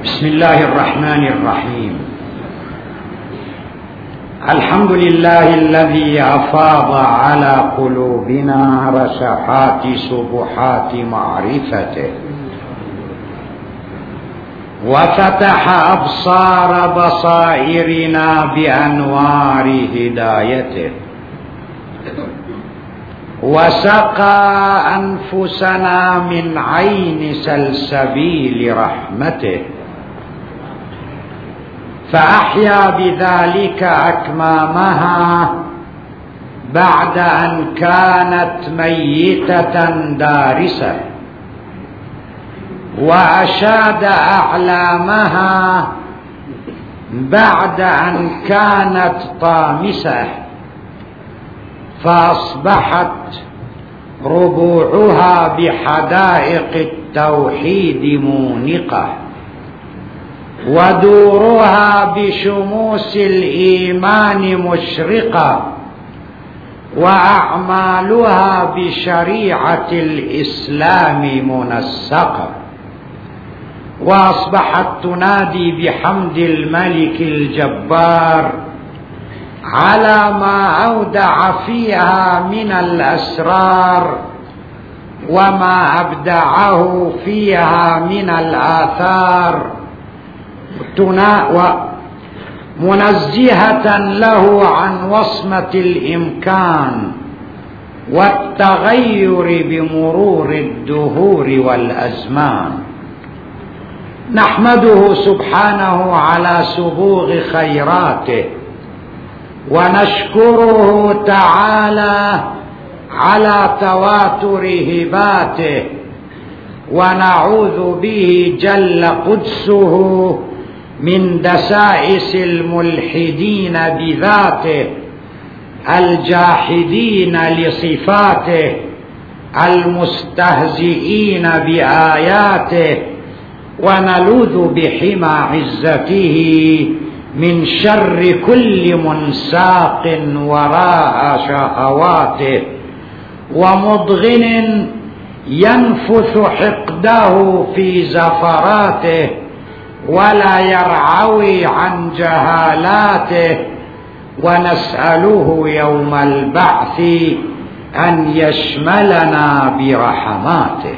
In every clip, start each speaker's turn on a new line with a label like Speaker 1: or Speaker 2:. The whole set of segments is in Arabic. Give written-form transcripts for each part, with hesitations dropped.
Speaker 1: بسم الله الرحمن الرحيم. الحمد لله الذي أفاض على قلوبنا رشحات سبحات معرفته، وفتح أبصار بصائرنا بأنوار هدايته، وسقى أنفسنا من عين سلسبيل رحمته، فأحيا بذلك أكمامها بعد أن كانت ميتة دارسة، وأشاد أعلامها بعد أن كانت طامسة، فأصبحت ربوعها بحدائق التوحيد مونقة، ودورها بشموس الإيمان مشرقة، وأعمالها بشريعة الإسلام منسقة، وأصبحت تنادي بحمد الملك الجبار على ما أودع فيها من الأسرار، وما أبدعه فيها من الآثار، منزهة له عن وصمة الإمكان والتغير بمرور الدهور والأزمان. نحمده سبحانه على سبوغ خيراته، ونشكره تعالى على تواتر هباته، ونعوذ به جل قدسه من دسائس الملحدين بذاته، الجاحدين لصفاته، المستهزئين بآياته، ونلوذ بحمى عزته من شر كل منساق وراء شهواته، ومضغن ينفث حقده في زفراته، ولا يرعوي عن جهالاته. ونسأله يوم البعث أن يشملنا برحماته.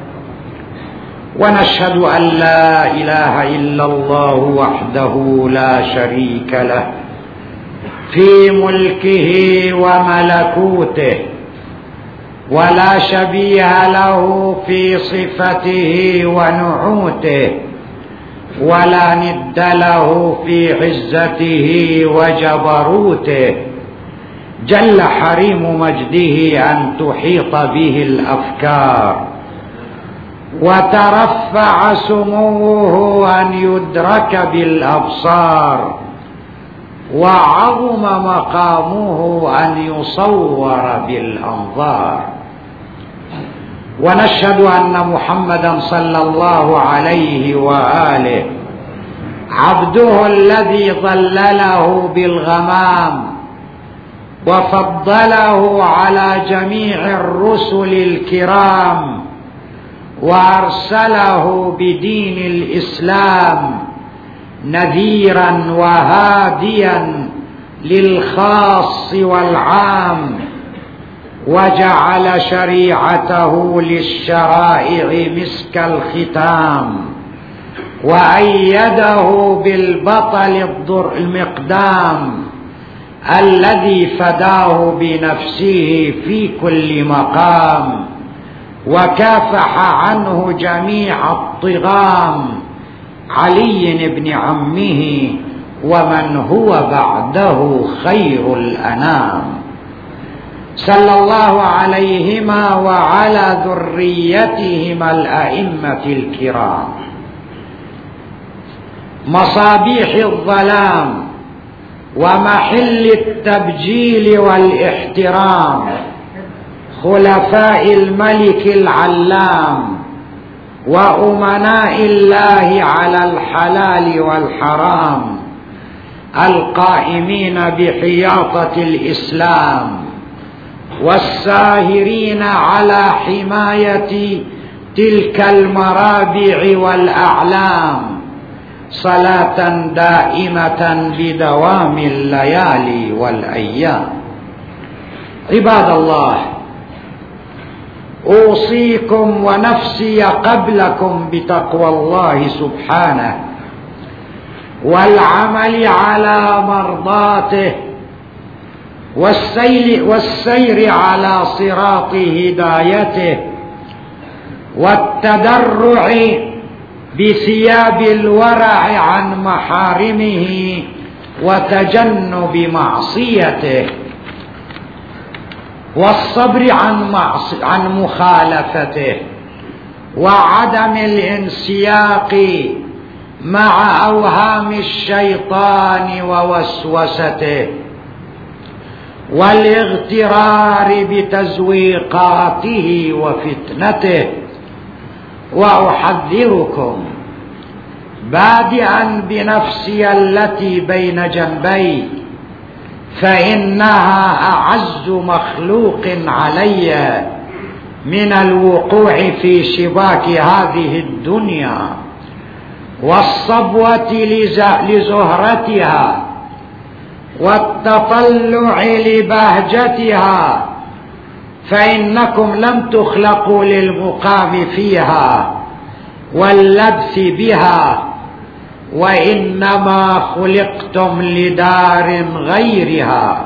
Speaker 1: ونشهد أن لا إله إلا الله وحده لا شريك له في ملكه وملكوته، ولا شبيه له في صفته ونعوته، ولا ند له في عزته وجبروته. جل حريم مجده أن تحيط به الأفكار، وترفع سموه أن يدرك بالأبصار، وعظم مقامه أن يصور بالأنظار. ونشهد أن محمدا صلى الله عليه وآله عبده الذي ظلله بالغمام، وفضله على جميع الرسل الكرام، وأرسله بدين الإسلام نذيرا وهاديا للخاص والعام، وجعل شريعته للشرائع مسك الختام، وأيده بالبطل المقدام الذي فداه بنفسه في كل مقام، وكافح عنه جميع الطغام، علي بن عمه ومن هو بعده خير الأنام، صلى الله عليهما وعلى ذريتهما الأئمة الكرام، مصابيح الظلام ومحل التبجيل والاحترام، خلفاء الملك العلام، وأمناء الله على الحلال والحرام، القائمين بحياطة الإسلام، والساهرين على حماية تلك المرابع والأعلام، صلاة دائمة بدوام الليالي والأيام. عباد الله، أوصيكم ونفسي قبلكم بتقوى الله سبحانه والعمل على مرضاته والسير على صراط هدايته والتدرع بثياب الورع عن محارمه وتجنب معصيته والصبر عن مخالفته وعدم الانسياق مع أوهام الشيطان ووسوسته والاغترار بتزويقاته وفتنته. وأحذركم بادئا بنفسي التي بين جنبي، فإنها أعز مخلوق علي من الوقوع في شباك هذه الدنيا والصبوة لزهرتها والتطلع لبهجتها، فإنكم لم تخلقوا للمقام فيها واللبث بها، وإنما خلقتم لدار غيرها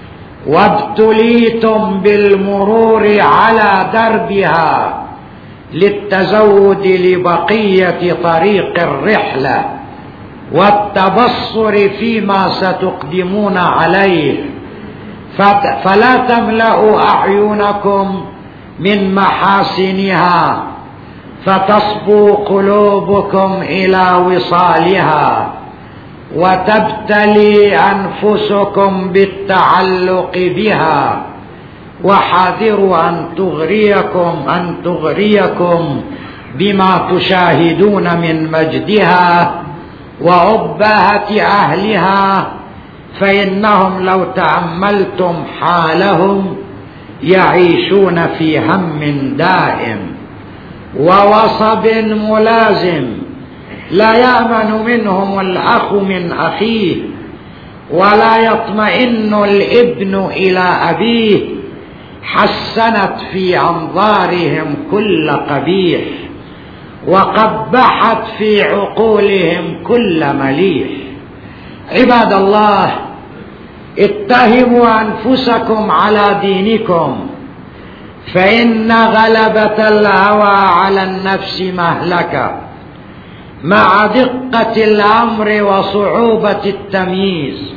Speaker 1: وابتليتم بالمرور على دربها للتزود لبقية طريق الرحلة والتبصر فيما ستقدمون عليه، فلا تملأوا أعينكم من محاسنها فتصبو قلوبكم إلى وصالها وتبتلي أنفسكم بالتعلق بها، وحاذروا أن تغريكم بما تشاهدون من مجدها وأبهة أهلها، فإنهم لو تأملتم حالهم يعيشون في هم دائم ووصب ملازم، لا يأمن منهم الأخ من أخيه، ولا يطمئن الابن إلى أبيه، حسنت في أنظارهم كل قبيح وقبحت في عقولهم كل مليح. عباد الله، اتهموا أنفسكم على دينكم، فإن غلبة الهوى على النفس مهلكة مع دقة الأمر وصعوبة التمييز،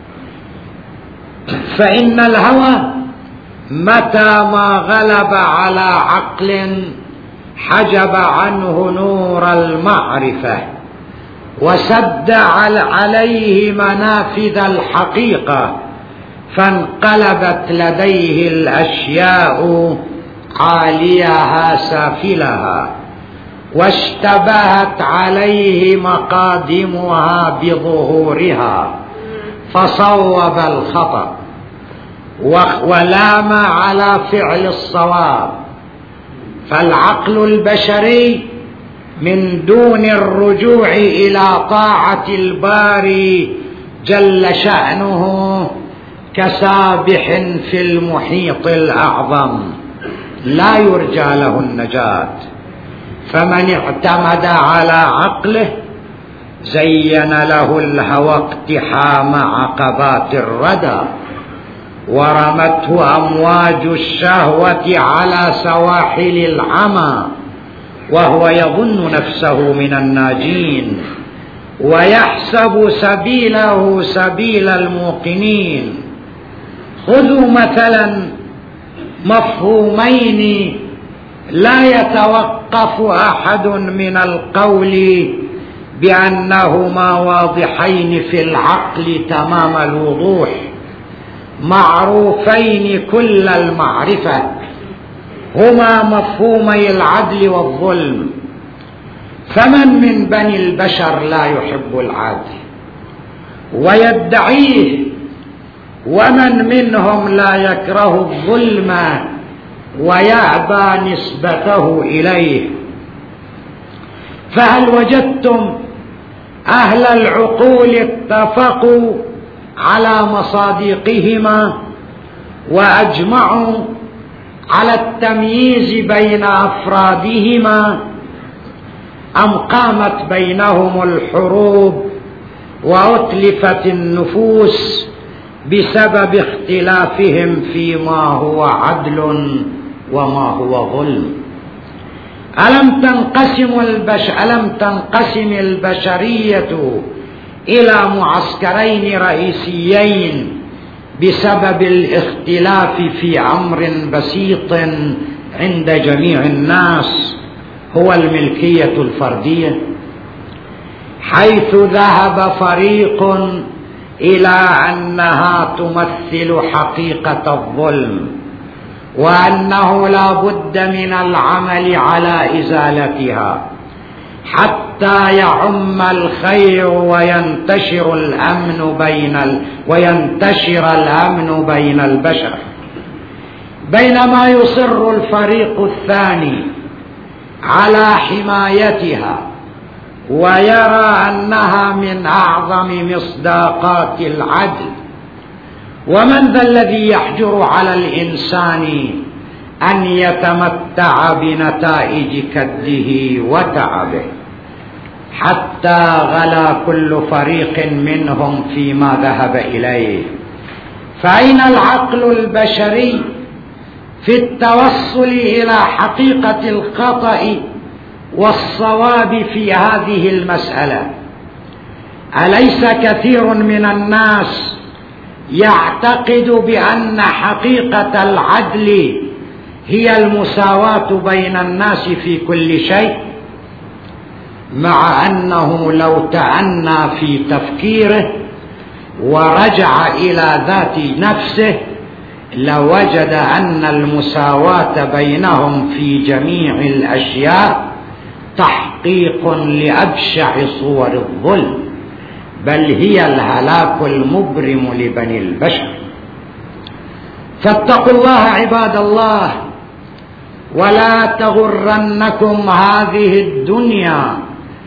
Speaker 1: فإن الهوى متى ما غلب على عقل حجب عنه نور المعرفة وسد عليه منافذ الحقيقة، فانقلبت لديه الأشياء عاليها سافلها، واشتبهت عليه مقادمها بظهورها، فصوب الخطأ ولام على فعل الصواب. فالعقل البشري من دون الرجوع إلى طاعة الباري جل شأنه كسابح في المحيط الأعظم لا يرجى له النجاة. فمن اعتمد على عقله زين له الهوى اقتحام عقبات الردى، ورمته أمواج الشهوة على سواحل العمى، وهو يظن نفسه من الناجين ويحسب سبيله سبيل الموقنين. خذوا مثلا مفهومين لا يتوقف أحد من القول بأنهما واضحين في العقل تمام الوضوح، معروفين كل المعرفة، هما مفهومي العدل والظلم. فمن من بني البشر لا يحب العدل ويدعيه، ومن منهم لا يكره الظلم ويأبى نسبته إليه؟ فهل وجدتم أهل العقول اتفقوا على مصادقهما وأجمعوا على التمييز بين أفرادهما، أم قامت بينهم الحروب وأتلفت النفوس بسبب اختلافهم فيما هو عدل وما هو ظلم؟ ألم تنقسم البشرية إلى معسكرين رئيسيين بسبب الاختلاف في أمر بسيط عند جميع الناس، هو الملكية الفردية، حيث ذهب فريق إلى أنها تمثل حقيقة الظلم، وأنه لا بد من العمل على إزالتها حتى يعم الخير وينتشر الأمن بين البشر، بينما يصر الفريق الثاني على حمايتها ويرى أنها من أعظم مصداقات العدل. ومن ذا الذي يحجر على الإنسان أن يتمتع بنتائج كده وتعبه، حتى غلا كل فريق منهم فيما ذهب إليه؟ فأين العقل البشري في التوصل إلى حقيقة الخطأ والصواب في هذه المسألة؟ أليس كثير من الناس يعتقد بأن حقيقة العدل هي المساواة بين الناس في كل شيء، مع أنه لو تأنى في تفكيره ورجع إلى ذات نفسه لوجد أن المساواة بينهم في جميع الأشياء تحقيق لأبشع صور الظلم، بل هي الهلاك المبرم لبني البشر. فاتقوا الله عباد الله، ولا تغرنكم هذه الدنيا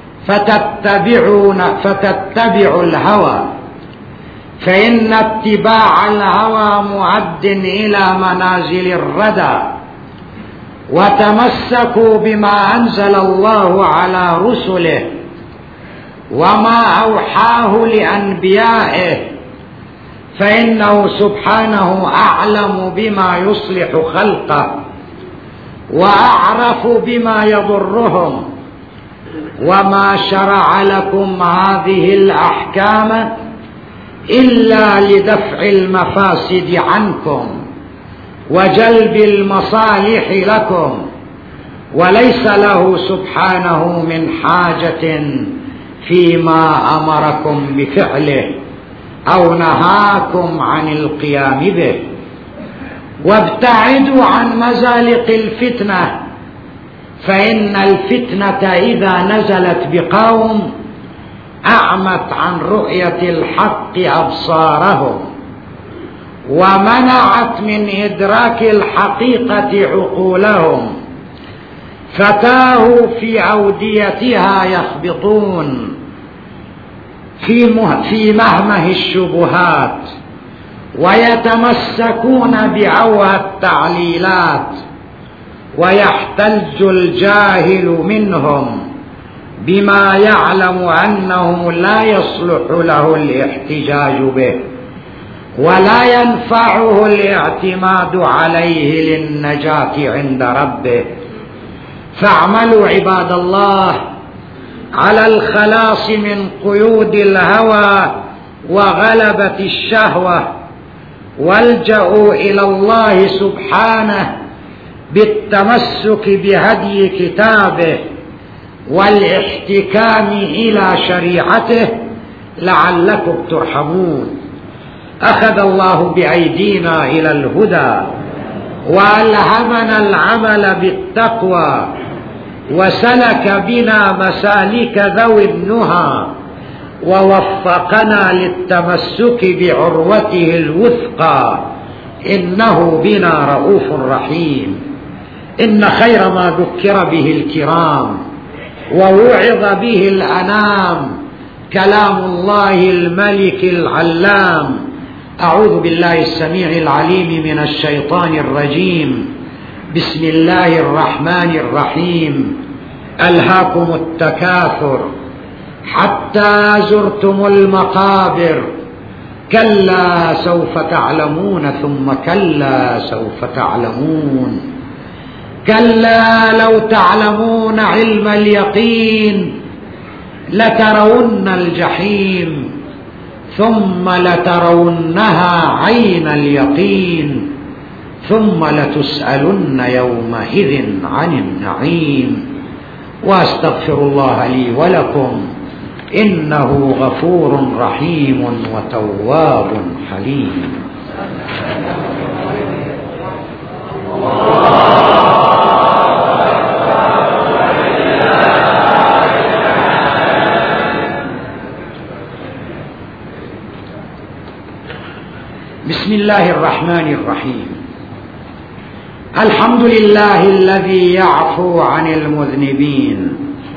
Speaker 1: فتتبعوا الهوى، فإن اتباع الهوى معد إلى منازل الردى. وتمسكوا بما أنزل الله على رسله وما أوحاه لأنبيائه، فإنه سبحانه أعلم بما يصلح خلقه وأعرف بما يضرهم. وما شرع لكم هذه الأحكام إلا لدفع المفاسد عنكم وجلب المصالح لكم، وليس له سبحانه من حاجة فيما أمركم بفعله أو نهاكم عن القيام به. وابتعدوا عن مزالق الفتنة، فإن الفتنة إذا نزلت بقوم أعمت عن رؤية الحق أبصارهم ومنعت من إدراك الحقيقة عقولهم، فتاهوا في أوديتها يخبطون في مهمه الشبهات، ويتمسكون بأوهى التعليلات، ويحتج الجاهل منهم بما يعلم أنه لا يصلح له الاحتجاج به ولا ينفعه الاعتماد عليه للنجاة عند ربه. فاعملوا عباد الله على الخلاص من قيود الهوى وغلبة الشهوة، والجأوا إلى الله سبحانه بالتمسك بهدي كتابه والاحتكام إلى شريعته لعلكم ترحمون. أخذ الله بأيدينا إلى الهدى وألهمنا العمل بالتقوى، وسلك بنا مسالك ذوي النهى، ووفقنا للتمسك بعروته الوثقى، إنه بنا رؤوف رحيم. إن خير ما ذكر به الكرام ووعظ به الأنام كلام الله الملك العلام. أعوذ بالله السميع العليم من الشيطان الرجيم. بسم الله الرحمن الرحيم. ألهاكم التكاثر حتى زرتم المقابر، كلا سوف تعلمون ثم كلا سوف تعلمون، كلا لو تعلمون علم اليقين لترون الجحيم ثم لترونها عين اليقين ثم لتسألن يومئذ عن النعيم. واستغفر الله لي ولكم إنه غفور رحيم وتواب حليم. بسم الله الرحمن الرحيم. الحمد لله الذي يعفو عن المذنبين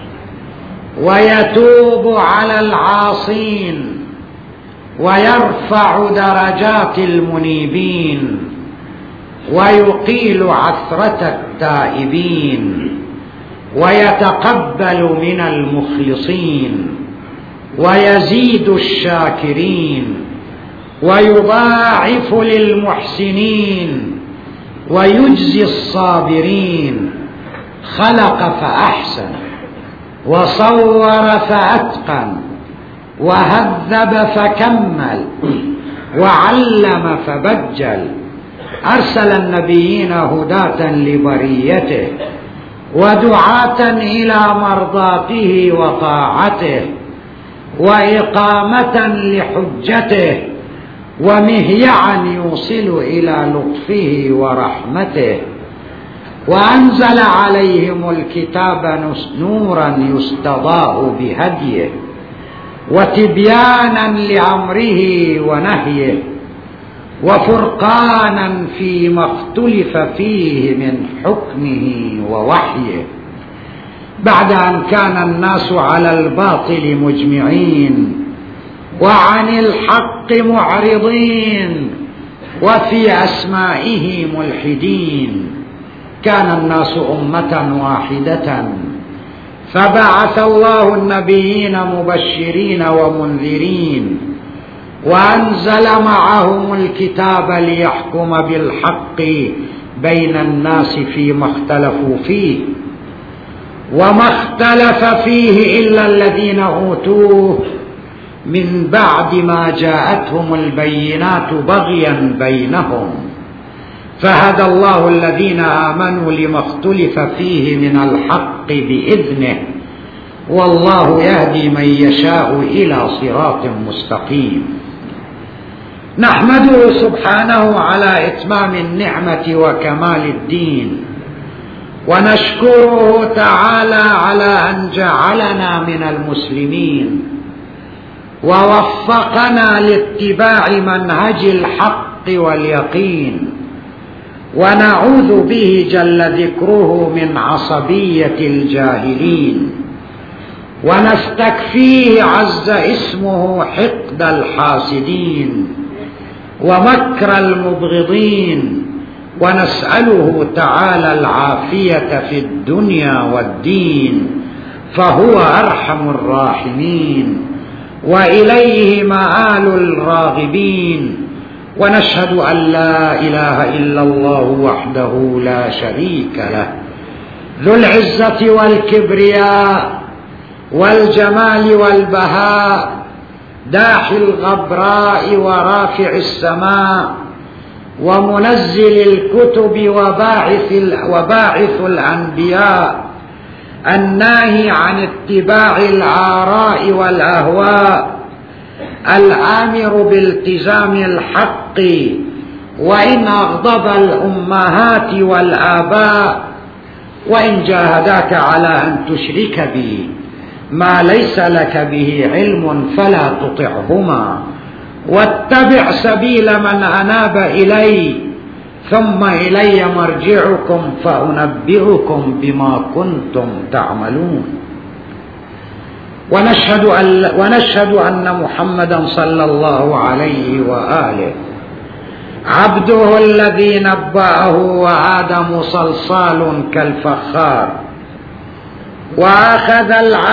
Speaker 1: ويتوب على العاصين ويرفع درجات المنيبين ويقيل عثرة التائبين ويتقبل من المخلصين ويزيد الشاكرين ويضاعف للمحسنين ويجزي الصابرين. خلق فأحسن وصور فأتقن وهذب فكمل وعلم فبجل. أرسل النبيين هداة لبريته ودعاة إلى مرضاته وطاعته وإقامة لحجته ومهيعا يوصل إلى لطفه ورحمته. وأنزل عليهم الكتاب نورا يستضاء بهديه وتبيانا لأمره ونهيه وفرقانا فيما اختلف فيه من حكمه ووحيه، بعد أن كان الناس على الباطل مجمعين وعن الحق معرضين وفي أسمائه ملحدين. كان الناس أمة واحدة فبعث الله النبيين مبشرين ومنذرين وأنزل معهم الكتاب ليحكم بالحق بين الناس فيما اختلفوا فيه، وما اختلف فيه إلا الذين أوتوه من بعد ما جاءتهم البينات بغيا بينهم، فهدى الله الذين آمنوا لما اختلف فيه من الحق بإذنه، والله يهدي من يشاء إلى صراط مستقيم. نحمده سبحانه على إتمام النعمة وكمال الدين، ونشكره تعالى على أن جعلنا من المسلمين ووفقنا لاتباع منهج الحق واليقين، ونعوذ به جل ذكره من عصبية الجاهلين، ونستكفيه عز اسمه حقد الحاسدين ومكر المبغضين، ونسأله تعالى العافية في الدنيا والدين، فهو أرحم الراحمين وإليه مآل الراغبين. ونشهد أن لا إله إلا الله وحده لا شريك له، ذو العزة والكبرياء والجمال والبهاء، داحي الغبراء ورافع السماء ومنزل الكتب وباعث الأنبياء، الناهي عن اتباع الآراء والأهواء، الآمر بالتزام الحق وإن أغضب الأمهات والآباء، وإن جاهداك على أن تشرك بي ما ليس لك به علم فلا تطعهما، واتبع سبيل من أناب إلي ثم إلي مرجعكم فأنبئكم بما كنتم تعملون. ونشهد أن محمدا صلى الله عليه وآله عبده الذي نبأه وآدم صلصال كالفخار، وأخذ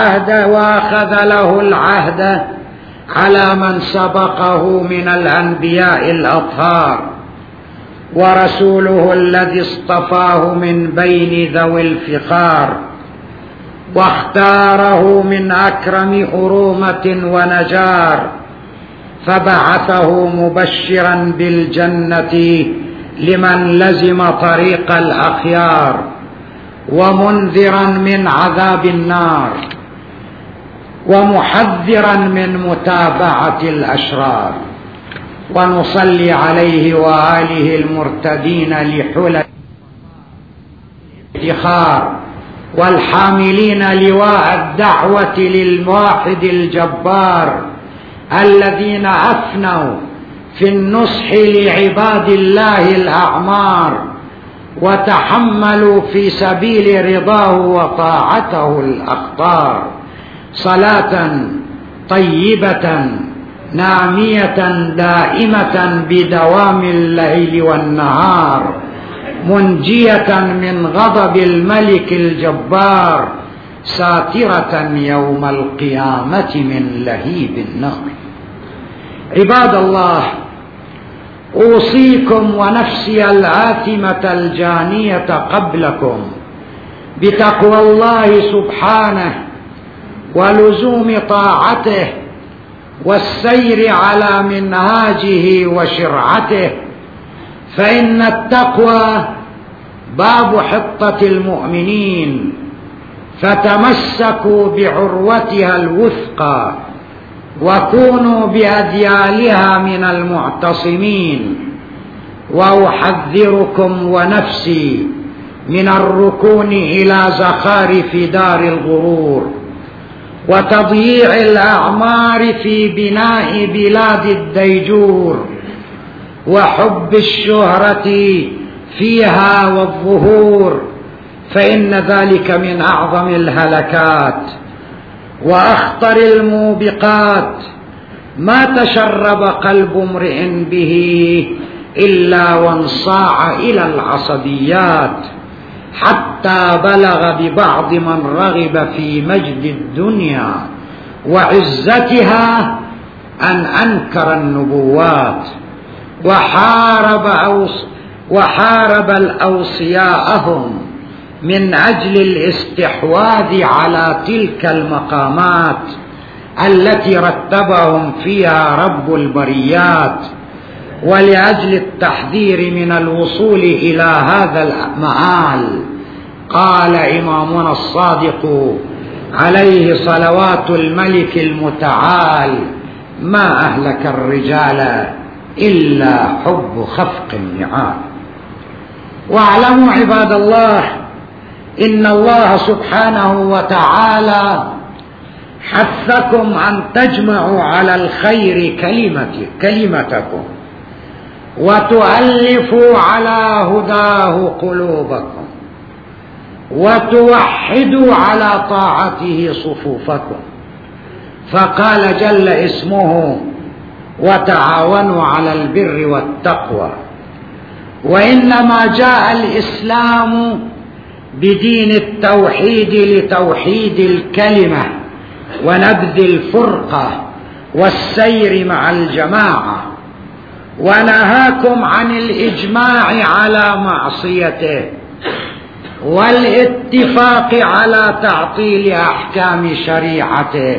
Speaker 1: له العهد على من سبقه من الأنبياء الأطهار، ورسوله الذي اصطفاه من بين ذوي الفخار، واختاره من أكرم أرومة ونجار، فبعثه مبشرا بالجنة لمن لزم طريق الأخيار، ومنذرا من عذاب النار، ومحذرا من متابعة الأشرار. ونصلي عليه وآله المرتدين لحلل الافتخار، والحاملين لواء الدعوة للواحد الجبار، الذين أفنوا في النصح لعباد الله الأعمار، وتحملوا في سبيل رضاه وطاعته الأخطار. صلاة طيبة نامية دائمة بدوام الليل والنهار، منجية من غضب الملك الجبار، ساترة يوم القيامة من لهيب النار. عباد الله، أوصيكم ونفسي الآثمة الجانية قبلكم بتقوى الله سبحانه، ولزوم طاعته، والسير على منهاجه وشرعته، فإن التقوى باب حطة المؤمنين، فتمسكوا بعروتها الوثقى، وكونوا بأذيالها من المعتصمين. وأحذركم ونفسي من الركون إلى زخارف دار الغرور، وتضييع الأعمار في بناء بلاد الديجور، وحب الشهرة فيها والظهور، فإن ذلك من أعظم الهلكات وأخطر الموبقات. ما تشرب قلب امرئ به إلا وانصاع إلى العصبيات، حتى بلغ ببعض من رغب في مجد الدنيا وعزتها أن أنكر النبوات، وحارب الأوصياءهم من أجل الاستحواذ على تلك المقامات التي رتبهم فيها رب البريات، ولأجل التحذير من الوصول إلى هذا المآل. قال إمامنا الصادق عليه صلوات الملك المتعال: ما أهلك الرجال إلا حب خفق النعال. واعلموا عباد الله إن الله سبحانه وتعالى حثكم أن تجمعوا على الخير كلمتكم، وتؤلفوا على هداه قلوبكم، وتوحدوا على طاعته صفوفكم. فقال جل اسمه: وتعاونوا على البر والتقوى. وإنما جاء الإسلام بدين التوحيد لتوحيد الكلمة ونبذ الفرقة والسير مع الجماعة، ونهاكم عن الإجماع على معصيته، والاتفاق على تعطيل أحكام شريعته،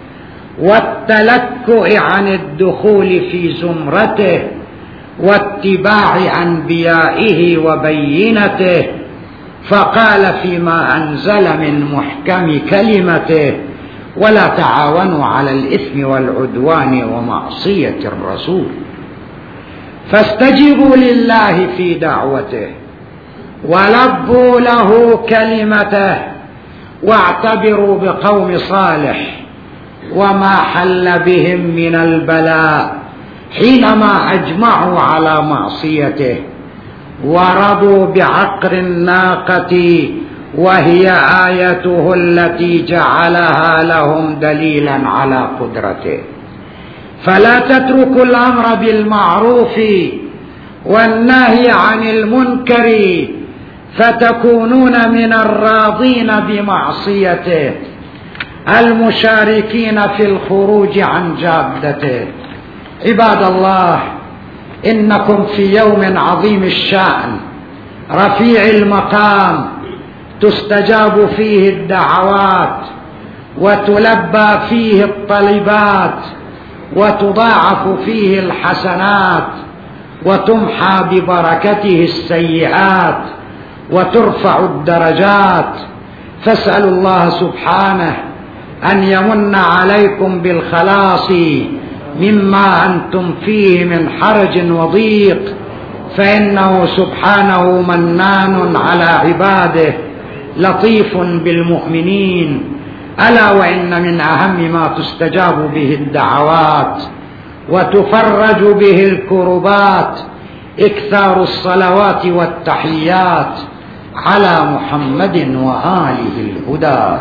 Speaker 1: والتلكؤ عن الدخول في زمرته، واتباع أنبيائه وبينته. فقال فيما أنزل من محكم كلمته: ولا تعاونوا على الإثم والعدوان ومعصية الرسول. فاستجيبوا لله في دعوته، ولبوا له كلمته، واعتبروا بقوم صالح وما حل بهم من البلاء حينما أجمعوا على معصيته، ورضوا بعقر الناقة وهي آيته التي جعلها لهم دليلا على قدرته. فلا تتركوا الأمر بالمعروف والنهي عن المنكر فتكونون من الراضين بمعصيته المشاركين في الخروج عن جادته. عباد الله، إنكم في يوم عظيم الشأن رفيع المقام تستجاب فيه الدعوات وتلبى فيه الطلبات وتضاعف فيه الحسنات وتمحى ببركته السيئات وترفع الدرجات. فاسألوا الله سبحانه أن يمن عليكم بالخلاص مما أنتم فيه من حرج وضيق، فإنه سبحانه منان على عباده لطيف بالمؤمنين. ألا وإن من أهم ما تستجاب به الدعوات وتفرج به الكربات إكثار الصلوات والتحيات على محمد وآله الهداة.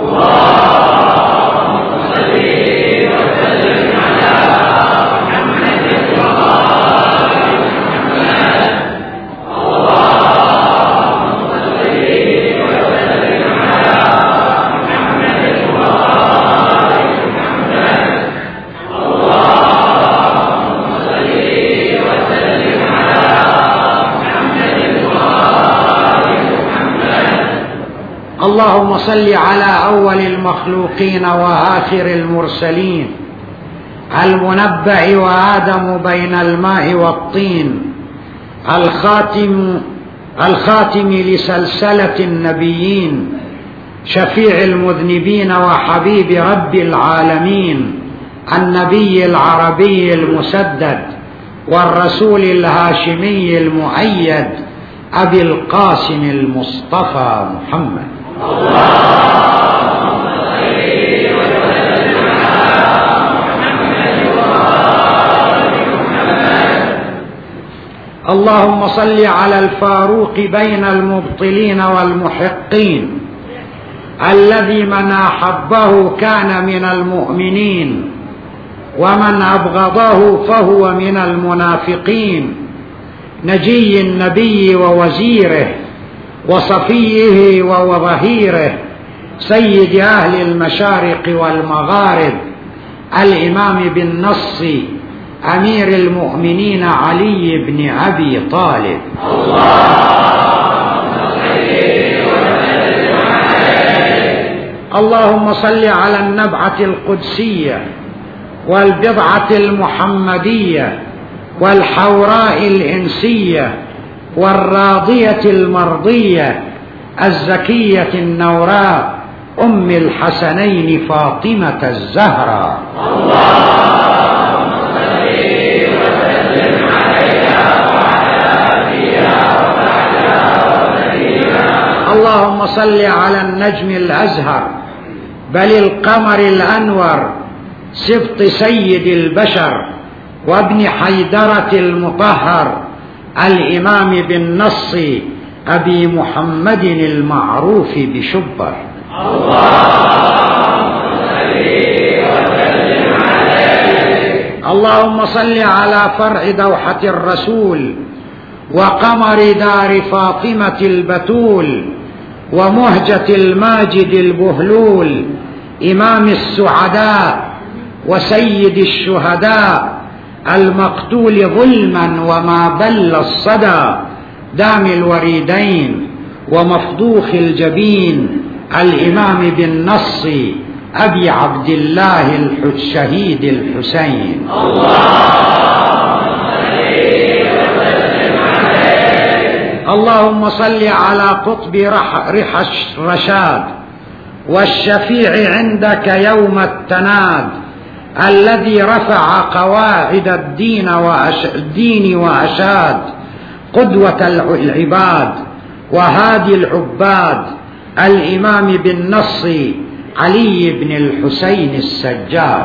Speaker 1: اللهم صل وسلم على محمد وآل محمد. اللهم صل وسلم على محمد وآل محمد. اللهم صل وسلم على محمد وآل محمد. اللهم صل على أول المخلوقين وآخر المرسلين المنبع وآدم بين الماء والطين الخاتم لسلسلة النبيين شفيع المذنبين وحبيب رب العالمين النبي العربي المسدد والرسول الهاشمي المؤيد أبي القاسم المصطفى محمد. اللهم صل وسلم على محمد وآل محمد. اللهم صل على الفاروق بين المبطلين والمحقين الذي من أحبه كان من المؤمنين ومن أبغضه فهو من المنافقين، نجي النبي ووزيره وصفيه وظهيره سيد أهل المشارق والمغارب الإمام بالنص أمير المؤمنين علي بن أبي طالب. اللهم صل على النبعة القدسية والبضعة المحمدية والحوراء الإنسية والراضية المرضية الزكية النوراء أم الحسنين فاطمة الزهراء. اللهم صل وسلم عليها وعلى آلها وصحبها وسلم. اللهم صل على النجم الأزهر بل القمر الأنور سبط سيد البشر وابن حيدرة المطهر الإمام بالنص أبي محمد المعروف بشبر. اللهم صل وسلم عليه. اللهم صل على فرع دوحة الرسول وقمر دار فاطمة البتول ومهجة الماجد البهلول إمام السعداء وسيد الشهداء المقتول ظلما وما بل الصدى دام الوريدين ومفضوخ الجبين الإمام بالنص أبي عبد الله الشهيد الحسين. اللهم صل على قطب رحى الرشاد والشفيع عندك يوم التناد الذي رفع قواعد الدين وأشاد قدوة العباد وهادي العباد الإمام بالنص علي بن الحسين السجاد.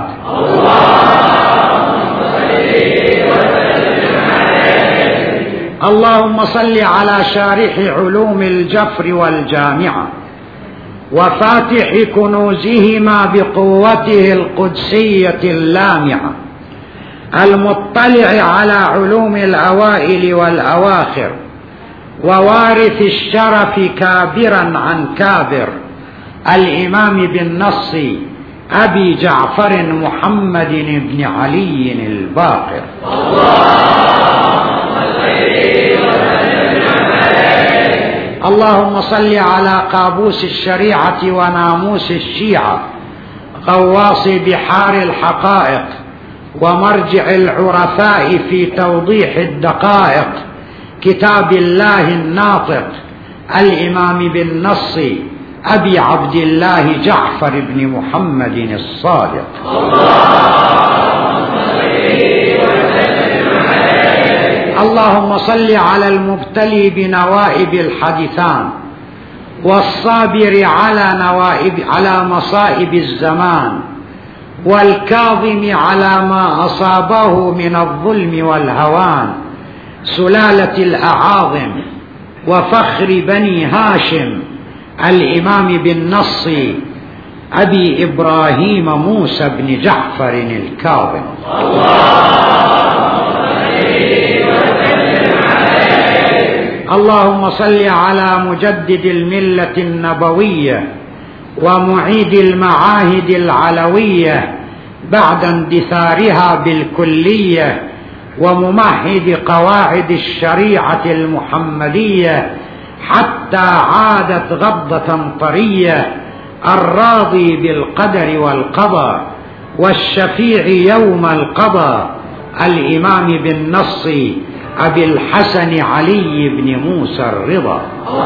Speaker 1: اللهم صل على شارح علوم الجفر والجامعة وفاتح كنوزهما بقوته القدسية اللامعة، المطلع على علوم الأوائل والأواخر، ووارث الشرف كابرا عن كابر، الإمام بالنص أبي جعفر محمد بن علي الباقر. اللهم صل على قابوس الشريعة وناموس الشيعة، غواص بحار الحقائق ومرجع العرفاء في توضيح الدقائق، كتاب الله الناطق، الإمام بالنص أبي عبد الله جعفر بن محمد الصادق. اللهم صل على المبتلي بنوائب الحدثان والصابر على مصائب الزمان، والكاظم على ما أصابه من الظلم والهوان، سلالة الأعاظم وفخر بني هاشم، الإمام بالنص أبي إبراهيم موسى بن جعفر الكاظم. اللهم صل على مجدد الملة النبوية ومعيد المعاهد العلوية بعد اندثارها بالكلية، وممهد قواعد الشريعة المحمدية حتى عادت غضة طرية، الراضي بالقدر والقضاء والشفيع يوم القضاء، الإمام بالنص أبي الحسن علي بن موسى الرضا.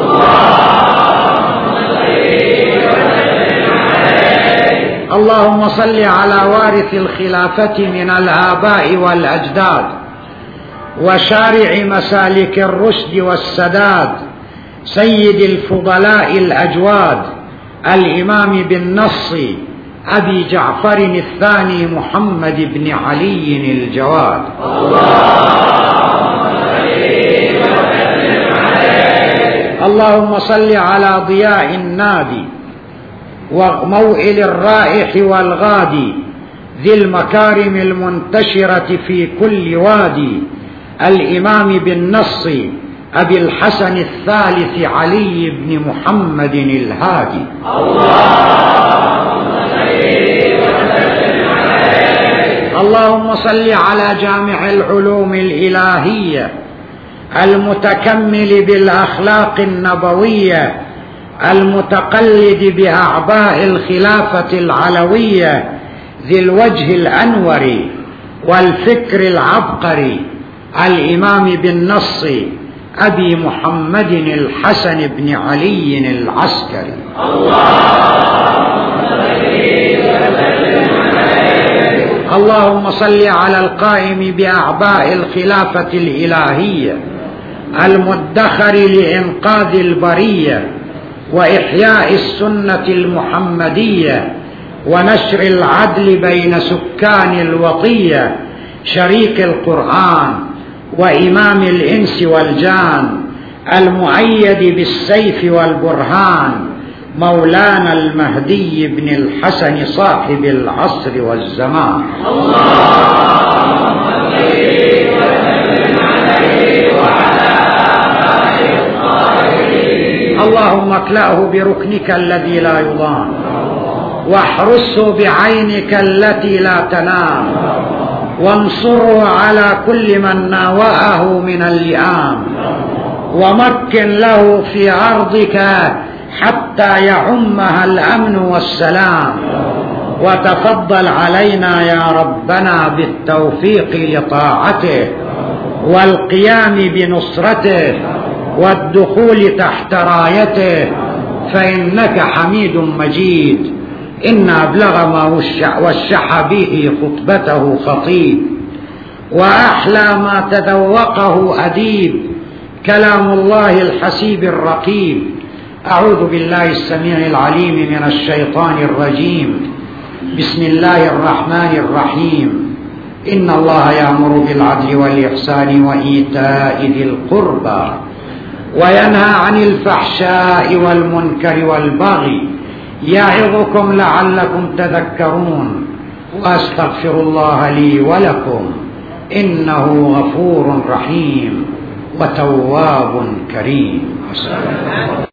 Speaker 1: اللهم صل على وارث الخلافة من الآباء والأجداد وشارع مسالك الرشد والسداد، سيد الفضلاء الأجواد، الإمام بالنص أبي جعفر الثاني محمد بن علي الجواد. اللهم صل على ضياء النادي وموئل الرائح والغادي، ذي المكارم المنتشرة في كل وادي، الإمام بالنص أبي الحسن الثالث علي بن محمد الهادي. اللهم صل على جامع العلوم الإلهية المتكمل بالأخلاق النبوية، المتقلد بأعباء الخلافة العلوية، ذي الوجه الأنور والفكر العبقري، الإمام بالنص أبي محمد الحسن بن علي العسكري. اللهم صل على القائم بأعباء الخلافة الإلهية المدخر لإنقاذ البرية وإحياء السنة المحمدية ونشر العدل بين سكان الوطية، شريك القرآن وإمام الإنس والجان، المؤيد بالسيف والبرهان، مولانا المهدي بن الحسن صاحب العصر والزمان. اللهم اكلأه بركنك الذي لا يضام، واحرسه بعينك التي لا تنام، وانصره على كل من ناوأه من اللئام، ومكن له في أرضك حتى يعمها الأمن والسلام، وتفضل علينا يا ربنا بالتوفيق لطاعته والقيام بنصرته والدخول تحت رايته، فإنك حميد مجيد. إن أبلغ ما وشح به خطبته خطيب، وأحلى ما تذوقه أديب، كلام الله الحسيب الرقيب. أعوذ بالله السميع العليم من الشيطان الرجيم. بسم الله الرحمن الرحيم. إن الله يأمر بالعدل والإحسان وإيتاء ذي القربى وينهى عن الفحشاء والمنكر والبغي يعظكم لعلكم تذكرون وأستغفر الله لي ولكم إنه غفور رحيم وتواب كريم.